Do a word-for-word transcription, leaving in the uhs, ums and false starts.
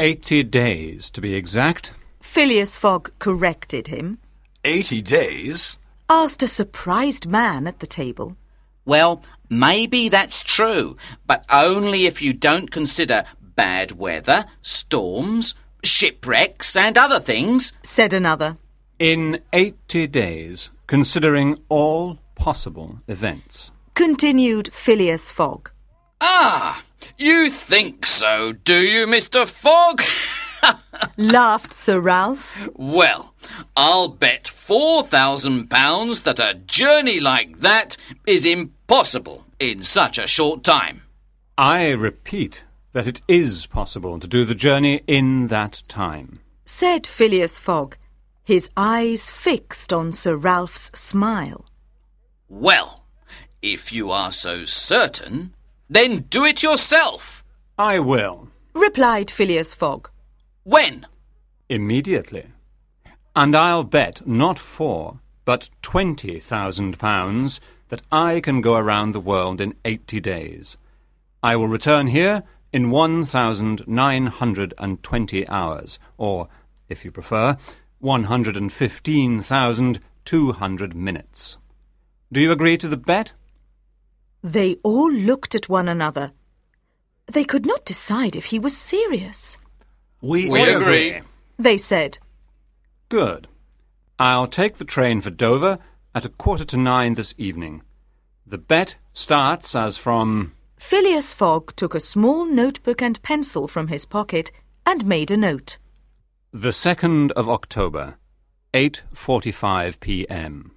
Eighty days, to be exact. Phileas Fogg corrected him. Eighty days? Asked a surprised man at the table. Well, maybe that's true, but only if you don't consider bad weather, storms, shipwrecks and other things, said another. In eighty days, considering all possible events, continued Phileas Fogg. Ah, you think so, do you, Mister Fogg? Laughed Sir Ralph. Well, I'll bet four thousand pounds that a journey like that is impossible in such a short time. I repeat that it is possible to do the journey in that time, said Phileas Fogg, his eyes fixed on Sir Ralph's smile. Well, if you are so certain, then do it yourself. I will, replied Phileas Fogg. When? Immediately. And I'll bet not four, but twenty thousand pounds that I can go around the world in eighty days. I will return here in one thousand nine hundred and twenty hours, or, if you prefer, one hundred and fifteen thousand two hundred minutes. Do you agree to the bet? They all looked at one another. They could not decide if he was serious. We, we agree, agree, they said. Good. I'll take the train for Dover at a quarter to nine this evening. The bet starts as from... Phileas Fogg took a small notebook and pencil from his pocket and made a note. The second of October, eight forty-five p m